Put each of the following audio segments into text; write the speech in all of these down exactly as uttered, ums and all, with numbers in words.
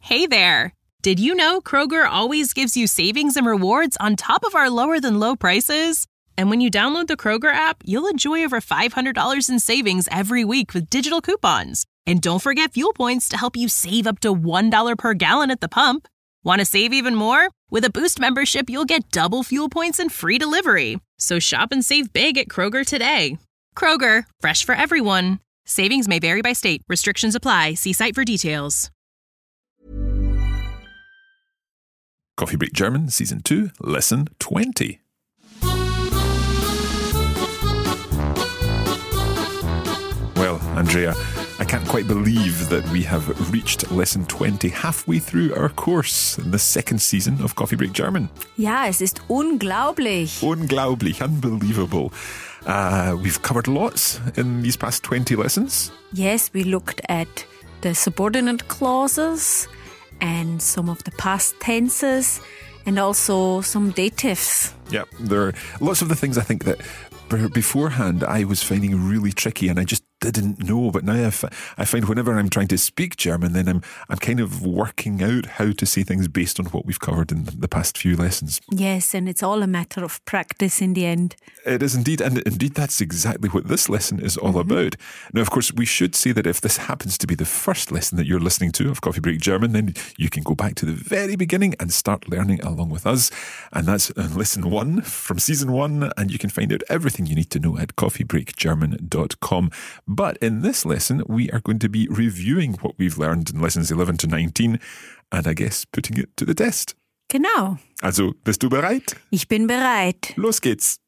Hey there! Did you know Kroger always gives you savings and rewards on top of our lower-than-low prices? And when you download the Kroger app, you'll enjoy over five hundred dollars in savings every week with digital coupons. And don't forget fuel points to help you save up to one dollar per gallon at the pump. Want to save even more? With a Boost membership, you'll get double fuel points and free delivery. So shop and save big at Kroger today. Kroger, fresh for everyone. Savings may vary by state. Restrictions apply. See site for details. Coffee Break German, Season two, Lesson twenty. Well, Andrea, I can't quite believe that we have reached Lesson twenty, halfway through our course in the second season of Coffee Break German. Ja, es ist unglaublich. Unglaublich, unbelievable. Uh, we've covered lots in these past twenty lessons. Yes, we looked at the subordinate clauses and some of the past tenses and also some datives. Yeah, there are lots of the things I think that beforehand I was finding really tricky and I just didn't know, but now I, f- I find whenever I'm trying to speak German, then I'm I'm kind of working out how to say things based on what we've covered in the past few lessons. Yes, and it's all a matter of practice in the end. It is indeed, and indeed that's exactly what this lesson is all mm-hmm. about. Now, of course, we should say that if this happens to be the first lesson that you're listening to of Coffee Break German, then you can go back to the very beginning and start learning along with us. And that's lesson one from season one, and you can find out everything you need to know at coffee break german dot com. But in this lesson, we are going to be reviewing what we've learned in lessons eleven to nineteen and I guess putting it to the test. Genau. Also, bist du bereit? Ich bin bereit. Los geht's.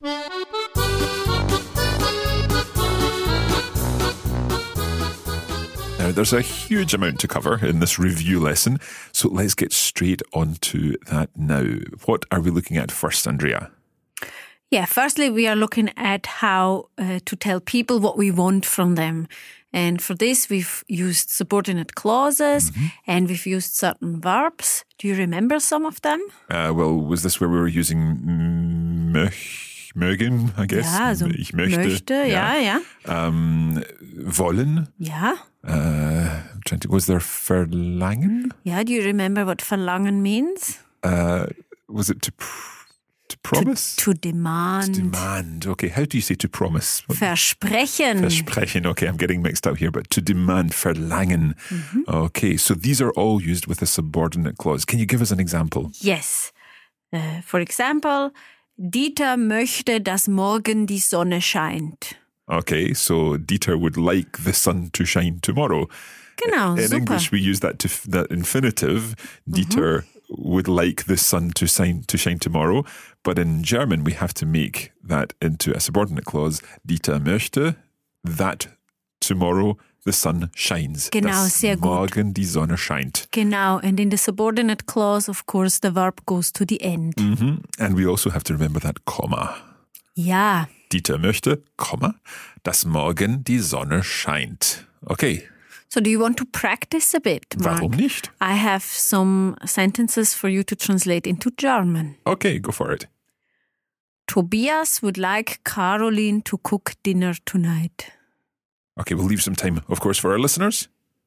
Now, there's a huge amount to cover in this review lesson, so let's get straight on to that now. What are we looking at first, Andrea? Yeah, firstly, we are looking at how uh, to tell people what we want from them. And for this, we've used subordinate clauses mm-hmm. and we've used certain verbs. Do you remember some of them? Uh, well, was this where we were using möch, mögen, I guess? Ja, also ich möchte. möchte, ja, ja. ja. Um, wollen. Ja. Uh, trying to, was there verlangen? Yeah, do you remember what verlangen means? Uh, was it to... Pr- To promise? To, to demand. To demand. Okay, how do you say to promise? Versprechen. Versprechen. Okay, I'm getting mixed up here, but to demand, verlangen. Mm-hmm. Okay, so these are all used with a subordinate clause. Can you give us an example? Yes. Uh, for example, Dieter möchte, dass morgen die Sonne scheint. Okay, so Dieter would like the sun to shine tomorrow. Genau, In super. English, we use that to f- that infinitive. Dieter mm-hmm. would like the sun to shine to shine tomorrow, but in German we have to make that into a subordinate clause. Dieter möchte that tomorrow the sun shines. Genau, dass sehr gut. morgen die Sonne scheint. Genau, and in the subordinate clause, of course, the verb goes to the end. Mm-hmm. And we also have to remember that Komma. Ja. Dieter möchte, Komma, dass morgen die Sonne scheint. Okay. So do you want to practice a bit, Mark? Warum nicht? I have some sentences for you to translate into German. Okay, go for it. Tobias would like Caroline to cook dinner tonight. Okay, we'll leave some time, of course, for our listeners.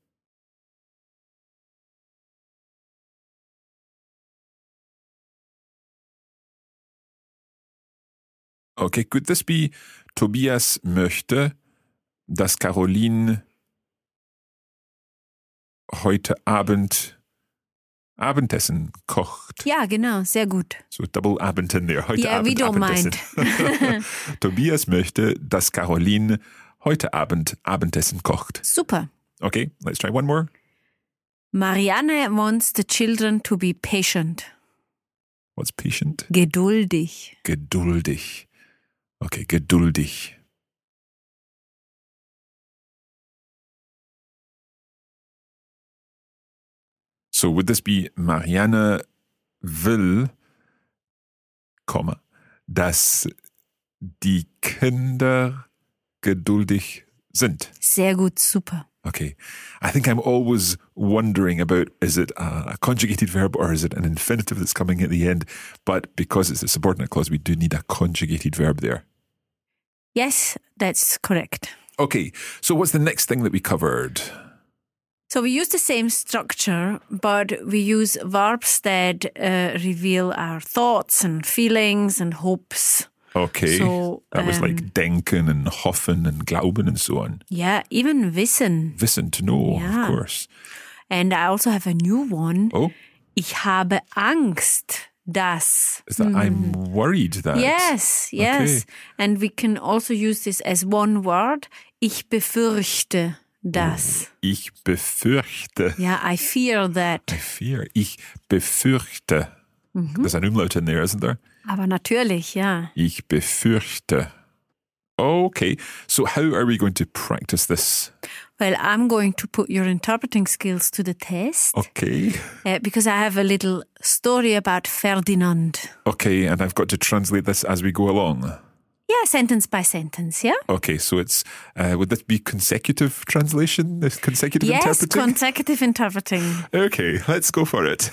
Okay, could this be Tobias möchte, dass Caroline heute Abend Abendessen kocht? Ja, genau, sehr gut. So double Abend in there. Heute Yeah, Abend we don't Abendessen. mind. Tobias möchte, dass Caroline heute Abend Abendessen kocht. Super. Okay, let's try one more. Marianne wants the children to be patient. What's patient? Geduldig. Geduldig. Okay, geduldig. So would this be Marianne will, Komma, dass die Kinder geduldig sind? Sehr gut, super. Okay. I think I'm always wondering about, is it a conjugated verb or is it an infinitive that's coming at the end? But because it's a subordinate clause, we do need a conjugated verb there. Yes, that's correct. Okay. So what's the next thing that we covered? So we use the same structure, but we use verbs that uh, reveal our thoughts and feelings and hopes. Okay. So, that was um, like denken and hoffen and glauben and so on. Yeah, even wissen. Wissen, to know, Yeah. of course. And I also have a new one. Oh, Ich habe Angst, dass. is that I'm worried that? Yes, yes. Okay. And we can also use this as one word. Ich befürchte das. Ich befürchte. Yeah, I fear that. I fear. Ich befürchte. There's an umlaut in there, isn't there? Aber natürlich, ja. Ich befürchte. Okay, so how are we going to practice this? Well, I'm going to put your interpreting skills to the test Okay. uh, because I have a little story about Ferdinand. Okay, and I've got to translate this as we go along. Yeah, sentence by sentence, yeah? Okay, so it's, uh, would this be consecutive translation? This consecutive Yes, interpreting? consecutive interpreting. Okay, let's go for it.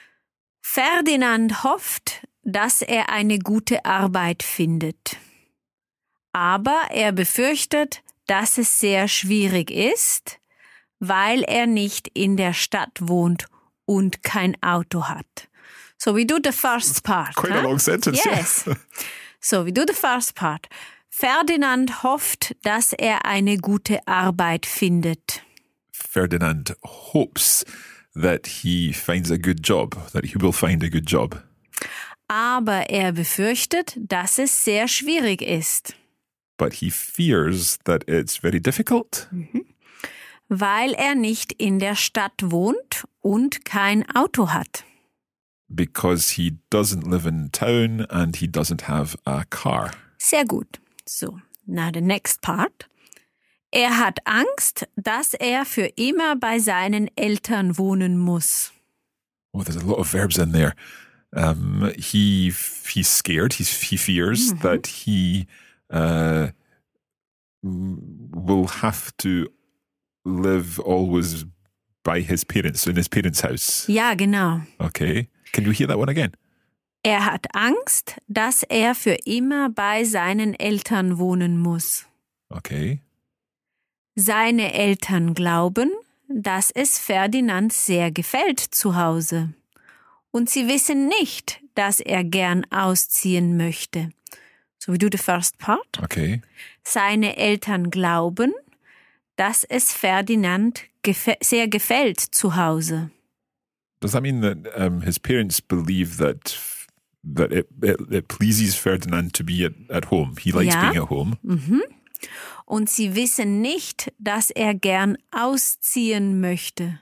Ferdinand hofft, dass er eine gute Arbeit findet. Aber er befürchtet, dass es sehr schwierig ist, weil er nicht in der Stadt wohnt und kein Auto hat. So we do the first part. Quite huh? a long sentence, Yes. yeah. So we do the first part. Ferdinand hofft, dass er eine gute Arbeit findet. Ferdinand hopes that he finds a good job, that he will find a good job. Aber er befürchtet, dass es sehr schwierig ist. But he fears that it's very difficult Weil er nicht in der Stadt wohnt und kein Auto hat. because he doesn't live in town and he doesn't have a car. Sehr gut. So, now the next part. Er hat Angst, dass er für immer bei seinen Eltern wohnen muss. Oh, there's a lot of verbs in there. Um, he he's scared. He's, he fears that he uh, will have to live always by his parents, in his parents' house. Ja, genau. Okay. Can you hear that one again? Er hat Angst, dass er für immer bei seinen Eltern wohnen muss. Okay. Seine Eltern glauben, dass es Ferdinand sehr gefällt zu Hause. Und sie wissen nicht, dass er gern ausziehen möchte. So we do the first part. Okay. Seine Eltern glauben, dass es Ferdinand gef- sehr gefällt zu Hause. Does that mean that um, his parents believe that that it, it, it pleases Ferdinand to be at, at home? He likes Ja. being at home. Und sie wissen nicht, dass er gern ausziehen möchte.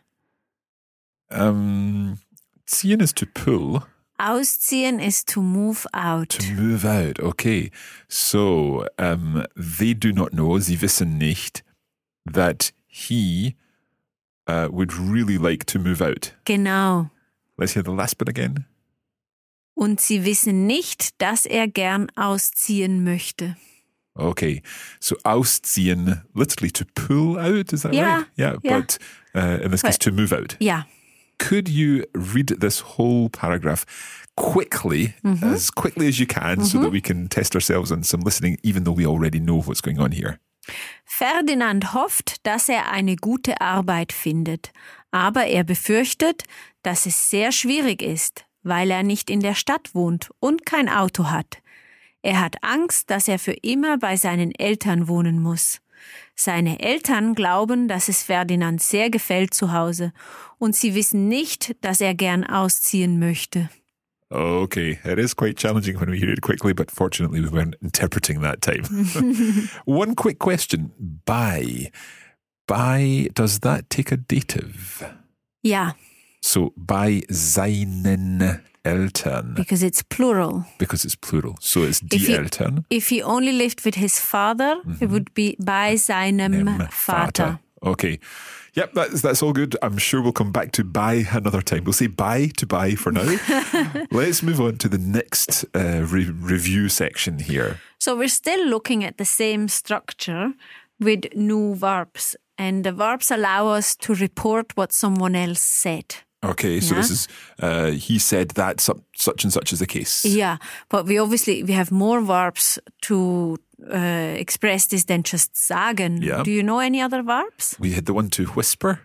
Um, ziehen is to pull, Ausziehen is to move out. to move out. Okay. So um, they do not know, sie wissen nicht, that he uh, would really like to move out. Genau. Let's hear the last bit again. Und sie wissen nicht, dass er gern ausziehen möchte. Okay, so ausziehen, literally to pull out, is that Yeah, right? Yeah, yeah. but uh, in this case, But- to move out. Ja. Could you read this whole paragraph quickly, as quickly as you can, so that we can test ourselves on some listening, even though we already know what's going on here? Ferdinand hofft, dass er eine gute Arbeit findet, aber er befürchtet, dass es sehr schwierig ist, weil er nicht in der Stadt wohnt und kein Auto hat. Er hat Angst, dass er für immer bei seinen Eltern wohnen muss. Seine Eltern glauben, dass es Ferdinand sehr gefällt zu Hause und sie wissen nicht, dass er gern ausziehen möchte. Okay, it is quite challenging when we hear it quickly, but fortunately we weren't interpreting that time. One quick question. Bei. Bei, does that take a dative? Ja, So, bei seinen Eltern, because it's plural. because it's plural. So it's die If you- Eltern. If he only lived with his father, it would be bei seinem Dem Vater. Okay. Yep, that's that's all good. I'm sure we'll come back to bye another time. We'll say bye to bye for now. Let's move on to the next uh, re- review section here. So we're still looking at the same structure with new verbs, and the verbs allow us to report what someone else said. Okay, so Yeah. this is uh, he said that su- such and such is the case. Yeah, but we obviously we have more verbs to uh, express this than just sagen. Yeah. Do you know any other verbs? We had the one to whisper.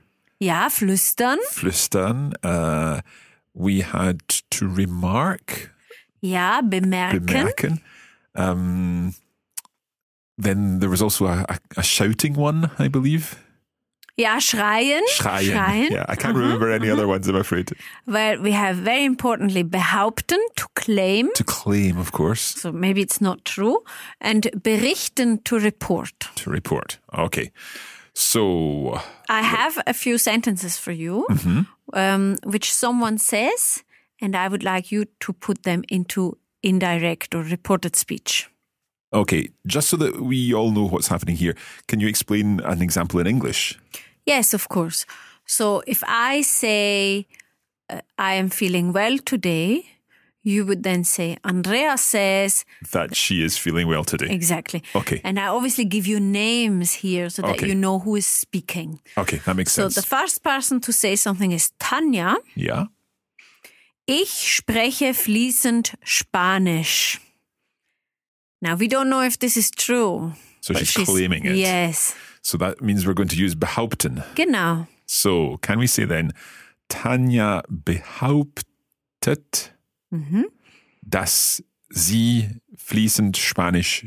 Ja, flüstern. Flüstern. Uh, we had to remark. Ja, bemerken. Bemerken. Um, then there was also a, a, a shouting one, I believe. Ja, schreien. Schreien. Schreien. Yeah, I can't uh-huh, remember any uh-huh. other ones, I'm afraid. Well, we have very importantly behaupten, to claim. To claim, of course. So maybe it's not true. And berichten, to report. To report. Okay. So. I have a few sentences for you, mm-hmm. um, which someone says, and I would like you to put them into indirect or reported speech. Okay, just so that we all know what's happening here, can you explain an example in English? Yes, of course. So if I say, uh, I am feeling well today, you would then say, Andrea says... That she is feeling well today. Exactly. Okay. And I obviously give you names here so that okay. you know who is speaking. Okay, that makes sense. So the first person to say something is Tanja. Ja. Ich spreche fließend Spanisch. Now, we don't know if this is true. So she's, she's claiming it. Yes. So that means we're going to use behaupten. Genau. So can we say then, Tanja behauptet, mhm. dass sie fließend Spanisch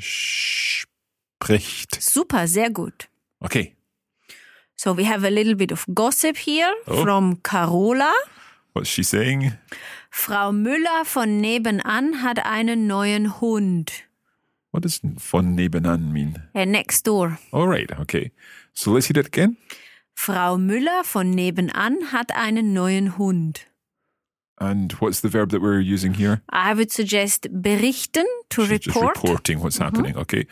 spricht. Super, sehr gut. Okay. So we have a little bit of gossip here oh. from Carola. What's she saying? Frau Müller von nebenan hat einen neuen Hund. What does von nebenan mean? Uh, next door. All right, okay. So let's hear that again. Frau Müller von nebenan hat einen neuen Hund. And what's the verb that we're using here? I would suggest berichten, to She's report. Just reporting what's mm-hmm. happening, okay.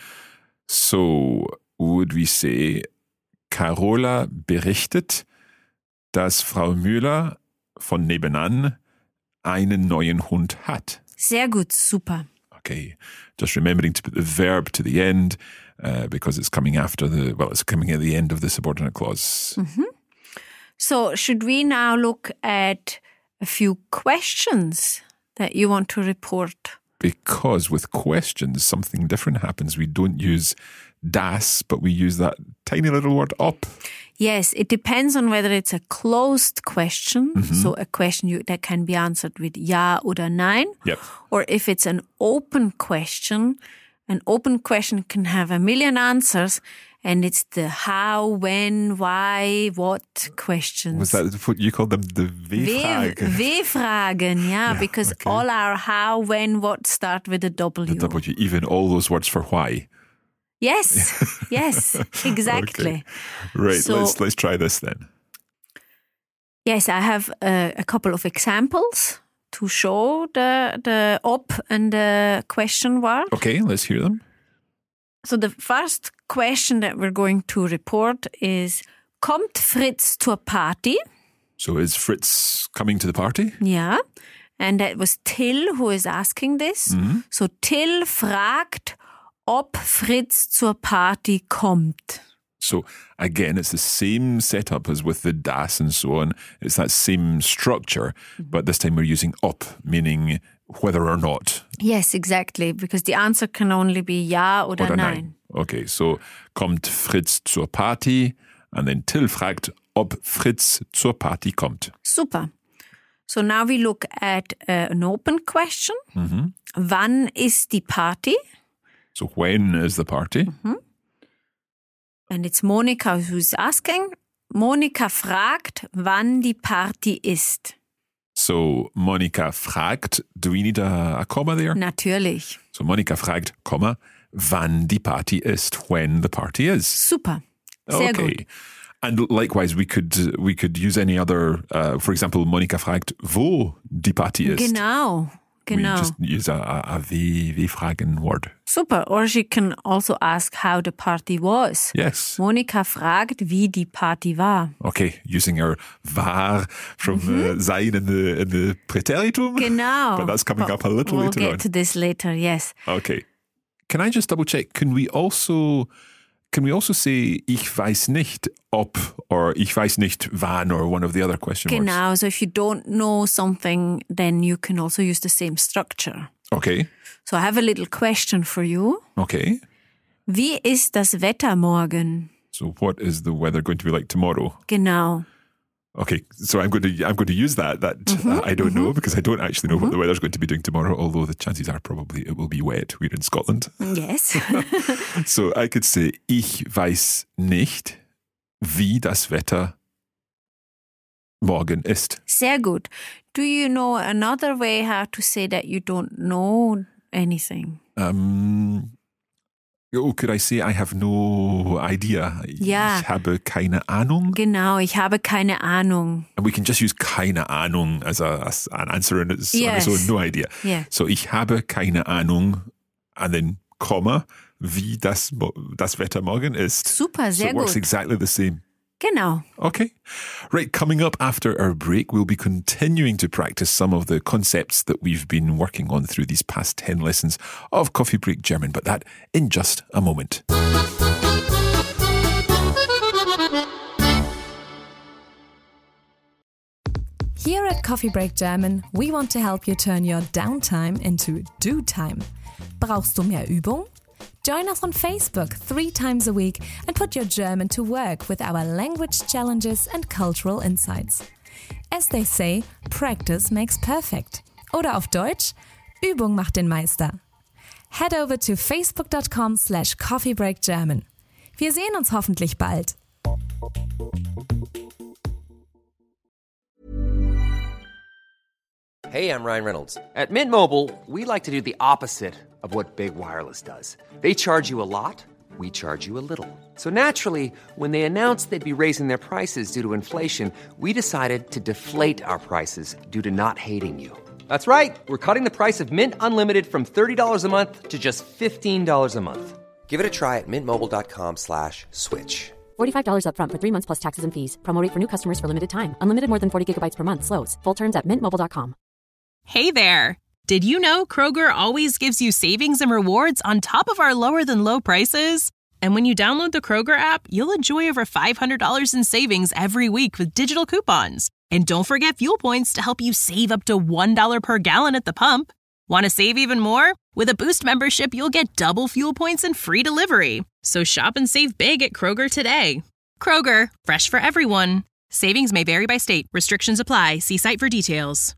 So would we say, Carola berichtet, dass Frau Müller von nebenan einen neuen Hund hat. Sehr gut, super. Okay, just remembering to put the verb to the end uh, because it's coming after the, well, it's coming at the end of the subordinate clause. Mm-hmm. So should we now look at a few questions that you want to report? Because with questions, something different happens. We don't use das, but we use that tiny little word op. Yes, it depends on whether it's a closed question, mm-hmm. so a question you, that can be answered with ja oder nein, yep. or if it's an open question. An open question can have a million answers, and it's the how, when, why, what questions. Was that what you called them? The W-Fragen? W-Fragen, yeah, yeah, because okay. all our how, when, what start with a W. The W, even all those words for why. Yes, yes, exactly. Okay. Right, so, let's let's try this then. Yes, I have uh, a couple of examples to show the the op and the question word. Okay, let's hear them. So the first question that we're going to report is, kommt Fritz zur Party? So is Fritz coming to the party? Yeah. And that was Till who is asking this. Mm-hmm. So Till fragt, ob Fritz zur Party kommt. So again, it's the same setup as with the das and so on. It's that same structure, mm-hmm. but this time we're using ob, meaning whether or not. Yes, exactly, because the answer can only be ja oder, oder nein. nein. Okay, so kommt Fritz zur Party and then Till fragt, ob Fritz zur Party kommt. Super. So now we look at uh, an open question. Mm-hmm. Wann ist die Party? So when is the party? Mm-hmm. And it's Monika who's asking. Monika fragt, wann die Party ist. So Monika fragt, do we need a, a comma there? Natürlich. So Monika fragt, Komma, wann die Party ist, when the party is. Super. Sehr okay. gut. And likewise, we could we could use any other, uh, for example, Monika fragt, wo die Party ist. Genau, genau. We just use a, a, a W, W-Fragen word. Super. Or she can also ask how the party was. Yes. Monika fragt, wie die Party war. Okay, using our war from mm-hmm. uh, sein in the, in the Präteritum. Genau. But that's coming but up a little we'll later on. We'll on. get to this later, yes. Okay. Can I just double check? Can we also... Can we also say, ich weiß nicht ob, or ich weiß nicht wann, or one of the other question marks? Genau, so if you don't know something, then you can also use the same structure. Okay. So I have a little question for you. Okay. Wie ist das Wetter morgen? So what is the weather going to be like tomorrow? Genau. Okay, so I'm going to I'm going to use that. That mm-hmm, uh, I don't mm-hmm. know because I don't actually know mm-hmm. what the weather's going to be doing tomorrow. Although the chances are probably it will be wet. We're in Scotland. Yes. So I could say ich weiß nicht, wie das Wetter morgen ist. Sehr gut. Do you know another way how to say that you don't know anything? Um. Oh, could I say I have no idea? Ja. Ich habe keine Ahnung. Genau, ich habe keine Ahnung. And we can just use keine Ahnung as, a, as an answer and it's yes. on its own, no idea. Yeah. So ich habe keine Ahnung and then Komma, wie das, das Wetter morgen ist. Super, sehr so it works gut. exactly the same. Genau. Okay. Right, coming up after our break, we'll be continuing to practice some of the concepts that we've been working on through these past ten lessons of Coffee Break German, but that in just a moment. Here at Coffee Break German, we want to help you turn your downtime into do time. Brauchst du mehr Übung? Join us on Facebook three times a week and put your German to work with our language challenges and cultural insights. As they say, practice makes perfect. Oder auf Deutsch, Übung macht den Meister. Head over to facebook.com slash coffeebreakgerman. Wir sehen uns hoffentlich bald. Hey, I'm Ryan Reynolds. At Mint Mobile, we like to do the opposite of what Big Wireless does. They charge you a lot, we charge you a little. So naturally, when they announced they'd be raising their prices due to inflation, we decided to deflate our prices due to not hating you. That's right. We're cutting the price of Mint Unlimited from thirty dollars a month to just fifteen dollars a month. Give it a try at mintmobile.com slash switch. forty-five dollars up front for three months plus taxes and fees. Promo rate for new customers for limited time. Unlimited more than forty gigabytes per month. Slows full terms at mint mobile dot com. Hey there! Did you know Kroger always gives you savings and rewards on top of our lower-than-low prices? And when you download the Kroger app, you'll enjoy over five hundred dollars in savings every week with digital coupons. And don't forget fuel points to help you save up to one dollar per gallon at the pump. Want to save even more? With a Boost membership, you'll get double fuel points and free delivery. So shop and save big at Kroger today. Kroger, fresh for everyone. Savings may vary by state. Restrictions apply. See site for details.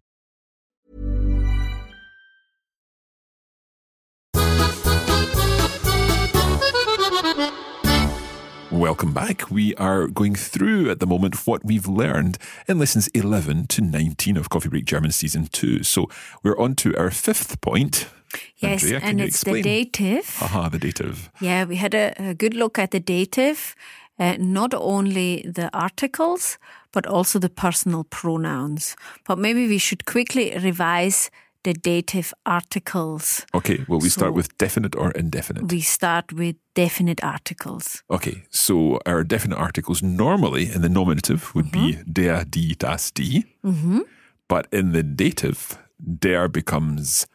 Welcome back. We are going through at the moment what we've learned in lessons eleven to nineteen of Coffee Break German Season two. So we're on to our fifth point. Yes, Andrea, and it's explain? the dative. Aha, the dative. Yeah, we had a, a good look at the dative, uh, not only the articles, but also the personal pronouns. But maybe we should quickly revise the dative articles. Okay, will we So start with definite or indefinite? We start with definite articles. Okay, so our definite articles normally in the nominative would be der, die, das, die. Mm-hmm. But in the dative, der becomes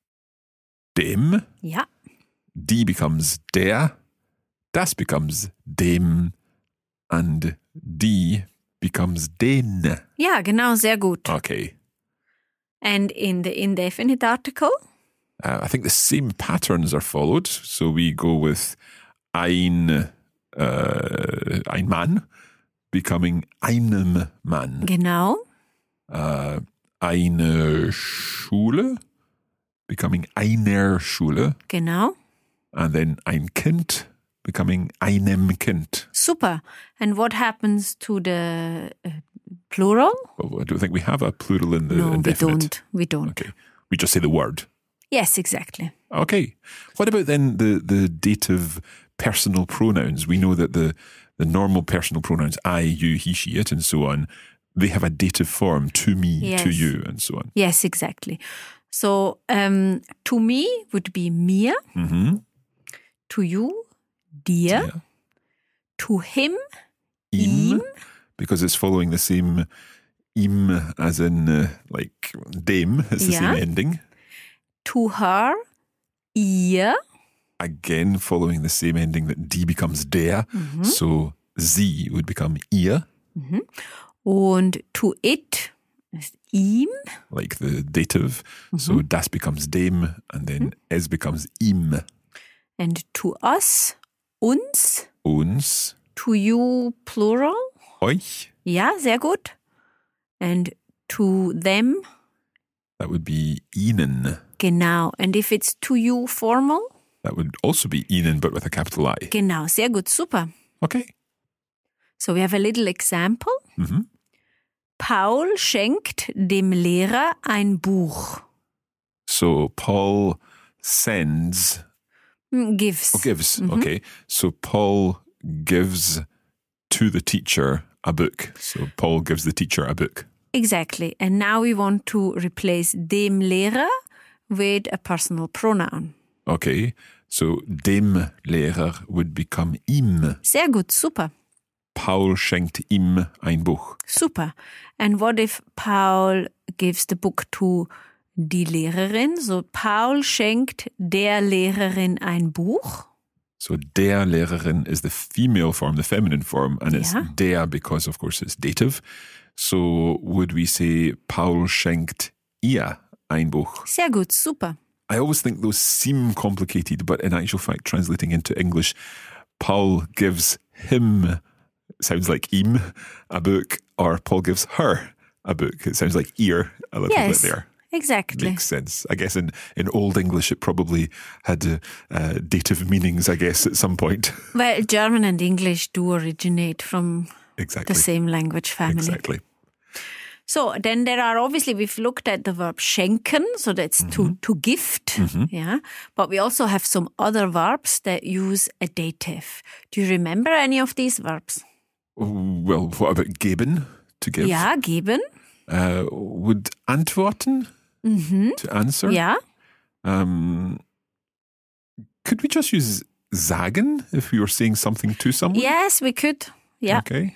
dem, Ja, die becomes der, das becomes dem, and die becomes den. ja, genau, sehr gut. Okay. And in the indefinite article? Uh, I think the same patterns are followed. So we go with ein, uh, ein Mann becoming einem Mann. Genau. Uh, eine Schule becoming einer Schule. Genau. And then ein Kind becoming einem Kind. Super. And what happens to the uh, plural? Well, I don't think we have a plural in the No, we indefinite. don't. We don't. Okay. We just say the word. Yes, exactly. Okay. What about then the, the dative personal pronouns? We know that the, the normal personal pronouns, I, you, he, she, it, and so on, they have a dative form, to me, Yes. to you, and so on. Yes, exactly. So, um, to me would be mir. Mm-hmm. To you, dir. Yeah. To him, Ihm, ihm. because it's following the same ihm as in uh, like dem, it's the Yeah. same ending. To her, ihr. Again, following the same ending that die becomes der. Mhm. So sie would become ihr, Und to it ist ihm. like the dative. So das becomes dem, and then es becomes ihm. And to us, uns. Uns, To you, plural. euch. Ja, sehr gut. And to them, that would be Ihnen. genau. And if it's to you formal, That would also be Ihnen, but with a capital I. genau, sehr gut, super. Okay. So we have a little example. Mhm. Paul schenkt dem Lehrer ein Buch. So Paul sends, Mm, Gives. oh, gives, okay. So Paul gives to the teacher a book. So Paul gives the teacher a book. Exactly. And now we want to replace dem Lehrer with a personal pronoun. Okay. So dem Lehrer would become ihm. Sehr gut, super. Paul schenkt ihm ein Buch. Super. And what if Paul gives the book to die Lehrerin? So Paul schenkt der Lehrerin ein Buch. So der Lehrerin is the female form, the feminine form, and it's Yeah. der because, of course, it's dative. So would we say Paul schenkt ihr ein Buch? Sehr gut, super. I always think those seem complicated, but in actual fact, translating into English, Paul gives him, sounds like ihm, a book, or Paul gives her a book. It sounds like ear a little Yes, bit there. exactly. Makes sense. I guess in, in Old English, it probably had uh, uh, dative meanings, I guess, at some point. Well, German and English do originate from Exactly. the same language family. Exactly. So then there are obviously, we've looked at the verb schenken, so that's to, to gift, yeah. But we also have some other verbs that use a dative. Do you remember any of these verbs? Well, what about geben, to give? Ja, geben. Uh, would antworten, to answer? Ja. Um, could we just use sagen if we were saying something to someone? Yes, we could. Ja. Okay.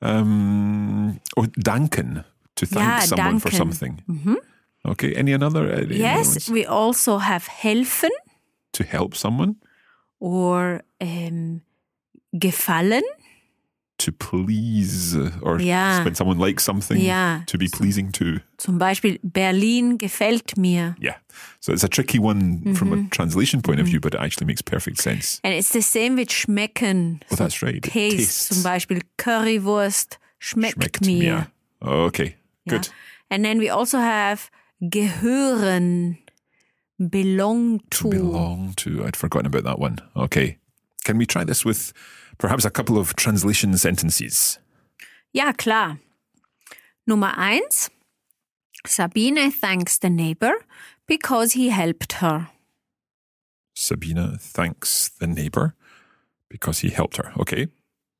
Um, or danken, to thank Ja, someone for danken. something. Okay. Any another? uh, any other Yes, ones? we also have helfen To help someone, or um, gefallen. to please, uh, or Ja. when someone likes something, Ja. to be pleasing to. Zum Beispiel Berlin gefällt mir. Yeah. So it's a tricky one from a translation point of view, but it actually makes perfect sense. And it's the same with schmecken. Oh, that's right. It Taste. tastes. Zum Beispiel Currywurst schmeckt, Schmeckt mir. mir. Okay. Ja. Good. And then we also have gehören, belong to. Belong to. I'd forgotten about that one. Okay. Can we try this with perhaps a couple of translation sentences? Ja, klar. Nummer eins. Sabine thanks the neighbor because he helped her. Sabina thanks the neighbor because he helped her. Okay.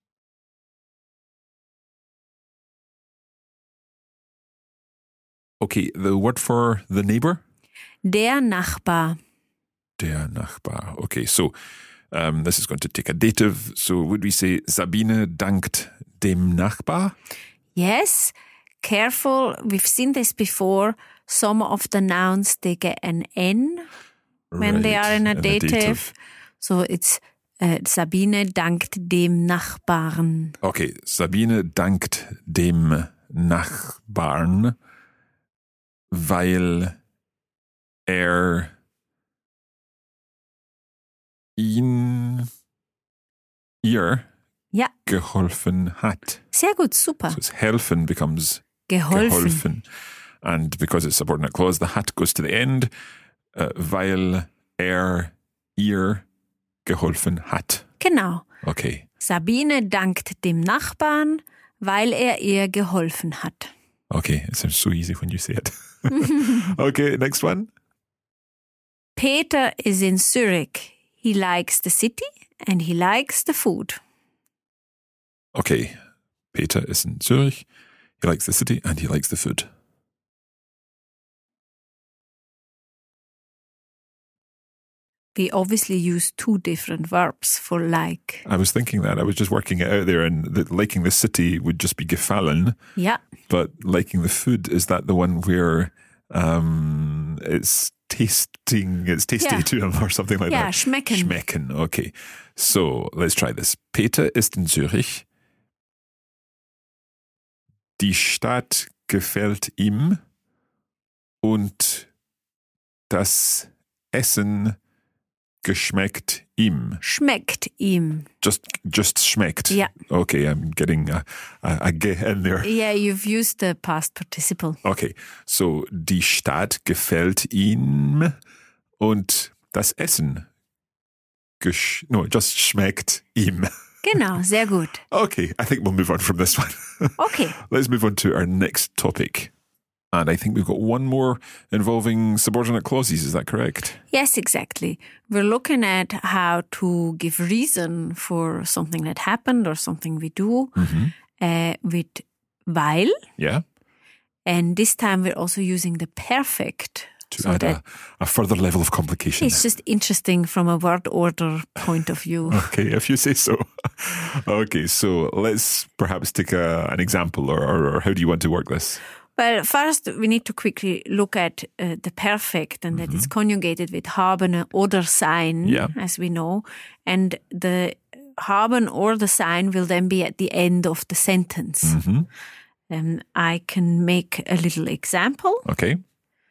Okay, the word for the neighbor? Der Nachbar. Der Nachbar. Okay, so um, this is going to take a dative. So would we say Sabine dankt dem Nachbar? Yes, careful. We've seen this before. Some of the nouns, they get an N when they Right, are in a in a dative. dative. So it's uh, Sabine dankt dem Nachbarn. Okay, Sabine dankt dem Nachbarn, weil er ihn, ihr Ja, geholfen hat. sehr gut, super. So it's helfen becomes Geholfen. geholfen. And because it's subordinate clause, the hat goes to the end, uh, weil er ihr geholfen hat. Genau. Okay. Sabine dankt dem Nachbarn, weil er ihr geholfen hat. Okay, it sounds so easy when you say it. Okay, next one. Peter is in Zurich. He likes the city and he likes the food. Okay, Peter is in Zurich. He likes the city and he likes the food. We obviously use two different verbs for like. I was thinking that. I was just working it out there, and that liking the city would just be gefallen, Ja, but liking the food, is that the one where um, it's tasting, it's tasty Yeah. to him or something like Ja, that? schmecken. Schmecken, okay. So, let's try this. Peter ist in Zürich. Die Stadt gefällt ihm und das Essen geschmeckt ihm. Schmeckt ihm. Just just schmeckt. Yeah. Okay, I'm getting a, a, a G in there. Yeah, you've used the past participle. Okay, so die Stadt gefällt ihm und das Essen gesch- no, just schmeckt ihm. Genau, sehr gut. Okay, I think we'll move on from this one. Okay. Let's move on to our next topic. And I think we've got one more involving subordinate clauses, is that correct? Yes, exactly. We're looking at how to give reason for something that happened or something we do Mm-hmm. uh, with weil. Yeah. And this time we're also using the perfect. To so add that a, a further level of complication. it's just interesting from a word order point of view. Okay, if you say so. Okay, so let's perhaps take a, an example, or, or, or how do you want to work this? Well, first we need to quickly look at uh, the perfect and that it's conjugated with haben oder sein, Yeah. as we know. And the haben or the sein will then be at the end of the sentence. Mm-hmm. Um, I can make a little example. Okay.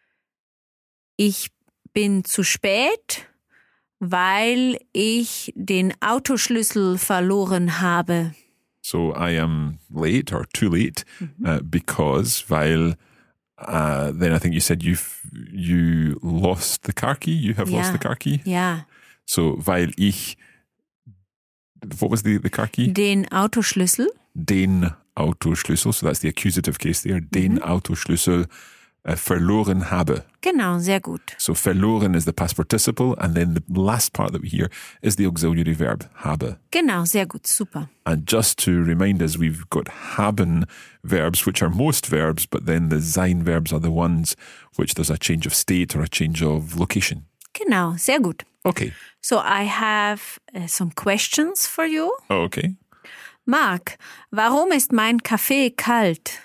Ich bin zu spät, weil ich den Autoschlüssel verloren habe. So I am late or too late uh, because, weil, uh, then I think you said you've, you lost the car key. You have lost Ja. the car key. Ja, So, weil ich, what was the, the car key? den Autoschlüssel. Den Autoschlüssel. So that's the accusative case there. Den Autoschlüssel uh, verloren habe. Genau, sehr gut. So verloren is the past participle, and then the last part that we hear is the auxiliary verb, habe. Genau, sehr gut, super. And just to remind us, we've got haben verbs, which are most verbs, but then the sein verbs are the ones which there's a change of state or a change of location. Genau, sehr gut. Okay. So I have uh, some questions for you. Okay. Marc, warum ist mein Kaffee kalt?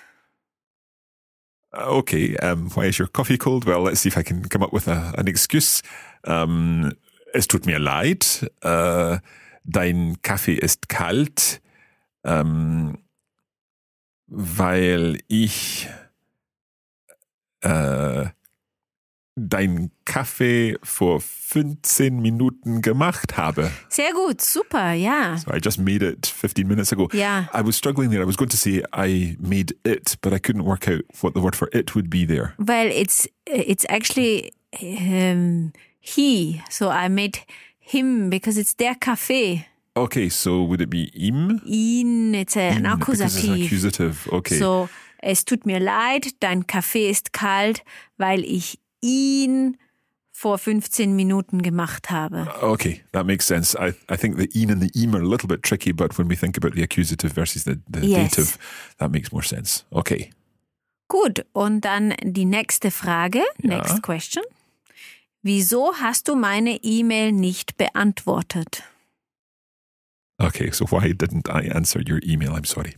Okay. Um, why is your coffee cold? Well, let's see if I can come up with a, an excuse. Um, es tut mir leid. Uh, dein Kaffee ist kalt, um, weil ich uh, dein Kaffee vor fünfzehn Minuten gemacht habe. Sehr gut, super, ja. So I just made it fifteen minutes ago. Yeah. I was struggling there. I was going to say I made it, but I couldn't work out what the word for it would be there. Well, it's it's actually um, he. So I made him because it's der Kaffee. Okay, so would it be ihm? Ihn, it's a, an Ihn, because it's Akkusativ. accusative. Okay. So, es tut mir leid, dein Kaffee ist kalt, weil ich ihn vor fünfzehn Minuten gemacht habe. Okay, that makes sense. I, I think the ihn and the ihm are a little bit tricky, but when we think about the accusative versus the, the Yes. dative, that makes more sense. Okay. Gut, und dann die nächste Frage, Ja. next question. Wieso hast du meine E-Mail nicht beantwortet? Okay, so why didn't I answer your email? I'm sorry.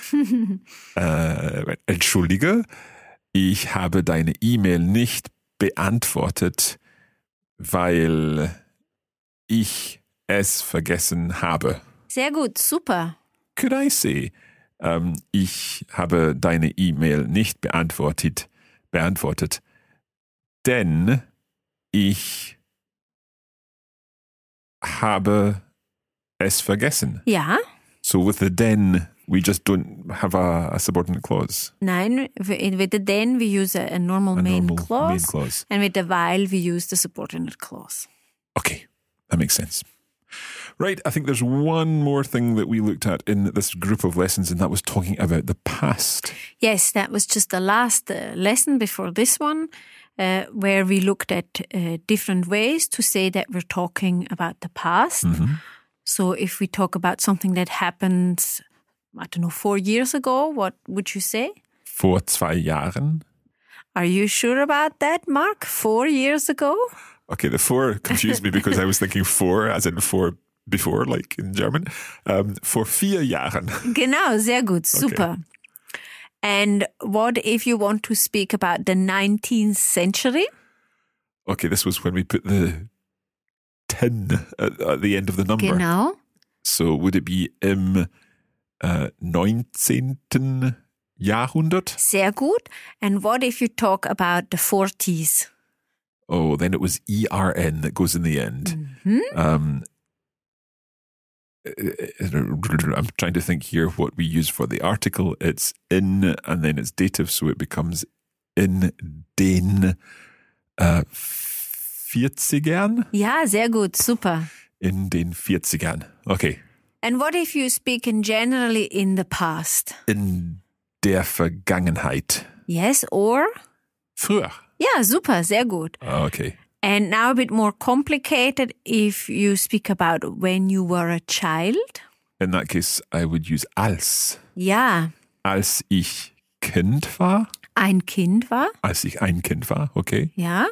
äh, entschuldige, ich habe deine E-Mail nicht beantwortet, weil ich es vergessen habe. Sehr gut, super. Could I say, ähm, ich habe deine E-Mail nicht beantwortet, beantwortet, denn ich habe es vergessen. Ja, So with the then, we just don't have a, a subordinate clause. nein, with the then we use a, a normal A main normal clause, main clause. and with the while we use the subordinate clause. Okay, that makes sense. Right, I think there's one more thing that we looked at in this group of lessons, and that was talking about the past. Yes, that was just the last uh, lesson before this one, uh, where we looked at uh, different ways to say that we're talking about the past. So if we talk about something that happened, I don't know, four years ago, what would you say? Vor zwei Jahren. Are you sure about that, Mark? Four years ago? Okay, the four confused me because I was thinking four as in four before, like in German. Um, vor vier Jahren. Genau, sehr gut, super. And what if you want to speak about the nineteenth century? Okay, this was when we put the ten at, at the end of the number. Genau. So would it be im uh, neunzehnten Jahrhundert? Sehr gut. And what if you talk about the forties? Oh, then it was E R N that goes in the end. Um, I'm trying to think here what we use for the article. It's in, and then it's dative, so it becomes in den uh, vierzigern. Ja, sehr gut, super. In den vierzigern. Okay. And what if you speak in generally in the past? In der Vergangenheit. Yes, or? Früher. Ja, super, sehr gut. Okay. And now a bit more complicated if you speak about when you were a child. In that case, I would use als. Ja. Als ich Kind war. Ein Kind war. Als ich ein Kind war, okay. Ja.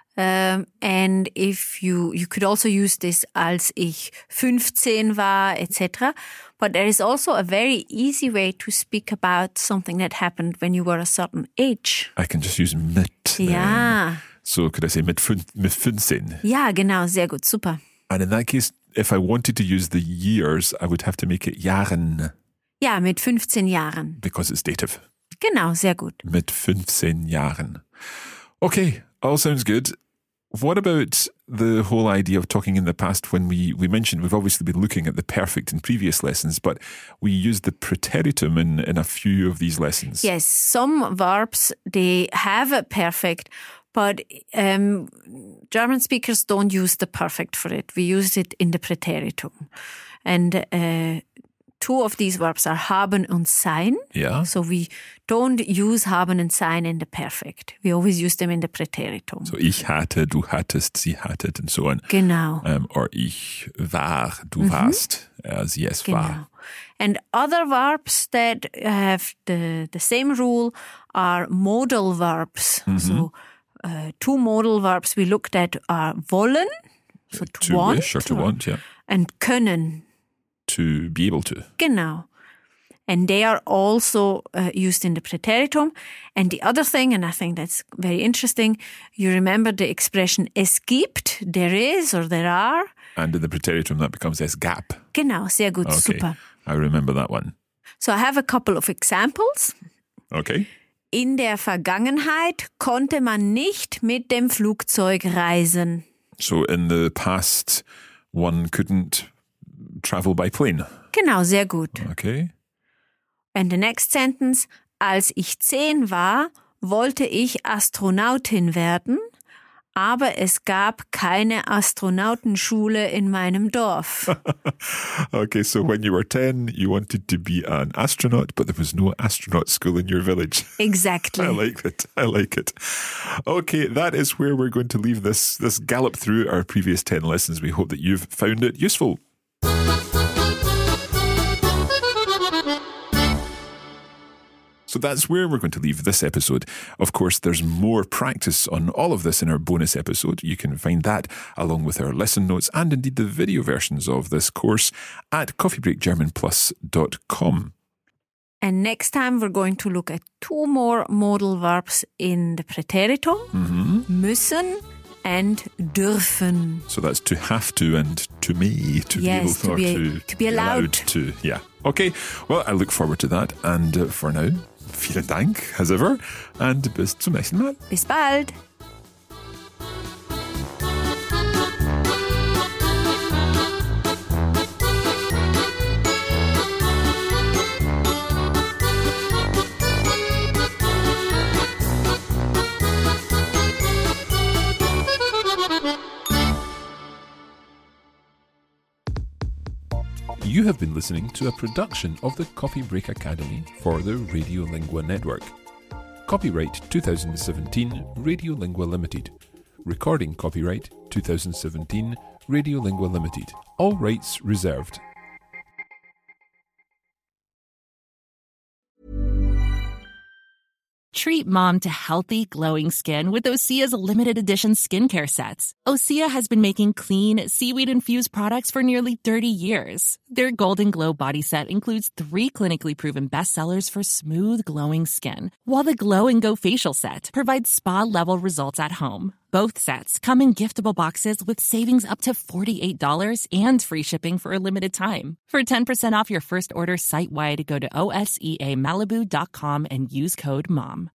Um, and if you, you could also use this als ich fünfzehn war, et cetera. But there is also a very easy way to speak about something that happened when you were a certain age. I can just use mit. Ja. Then. So could I say mit, fün- mit fünfzehn? Ja, genau, sehr gut, super. And in that case, if I wanted to use the years, I would have to make it Jahren. Ja, mit fünfzehn Jahren. Because it's dative. Genau, sehr gut. Mit fünfzehn Jahren. Okay, all sounds good. What about the whole idea of talking in the past when we, we mentioned we've obviously been looking at the perfect in previous lessons, but we used the preteritum in, in a few of these lessons. Yes, some verbs, they have a perfect, but um, German speakers don't use the perfect for it. We use it in the preteritum. And uh, two of these verbs are haben und sein. Yeah. So we don't use haben and sein in the perfect. We always use them in the preteritum. So ich hatte, du hattest, sie hattet and so on. Genau. Um, or ich war, du warst, uh, sie es Genau. war. And other verbs that have the, the same rule are modal verbs. Mm-hmm. So uh, two modal verbs we looked at are wollen, so to, To want, wish or to want, yeah. and können. To be able to. Genau. And they are also uh, used in the preteritum. And the other thing, and I think that's very interesting, you remember the expression es gibt, there is or there are. And in the preteritum that becomes es gab. Genau, sehr gut, Okay. super. I remember that one. So I have a couple of examples. Okay. In der Vergangenheit konnte man nicht mit dem Flugzeug reisen. So in the past, one couldn't travel by plane. Genau, sehr gut. Okay. And the next sentence, als ich zehn war, wollte ich Astronautin werden, aber es gab keine Astronautenschule in meinem Dorf. Okay, so when you were ten, you wanted to be an astronaut, but there was no astronaut school in your village. Exactly. I like it. I like it. Okay, that is where we're going to leave this, this gallop through our previous ten lessons. We hope that you've found it useful. So that's where we're going to leave this episode. Of course, there's more practice on all of this in our bonus episode. You can find that along with our lesson notes and indeed the video versions of this course at coffee break german plus dot com. And next time we're going to look at two more modal verbs in the preteritum, Mm-hmm. müssen and dürfen. So that's to have to and to may, to Yes, be able to to, be- or to be allowed. to. Yeah. Okay. Well, I look forward to that. And uh, for now, vielen Dank, as ever. And bis zum nächsten Mal. Bis bald. You have been listening to a production of the Coffee Break Academy for the Radiolingua Network. Copyright twenty seventeen Radiolingua Limited. Recording copyright twenty seventeen Radiolingua Limited. All rights reserved. Treat mom to healthy, glowing skin with Osea's limited edition skincare sets. Osea has been making clean, seaweed-infused products for nearly thirty years. Their Golden Glow body set includes three clinically proven bestsellers for smooth, glowing skin, while the Glow and Go facial set provides spa-level results at home. Both sets come in giftable boxes with savings up to forty-eight dollars and free shipping for a limited time. For ten percent off your first order site-wide, go to O S E A Malibu dot com and use code MOM.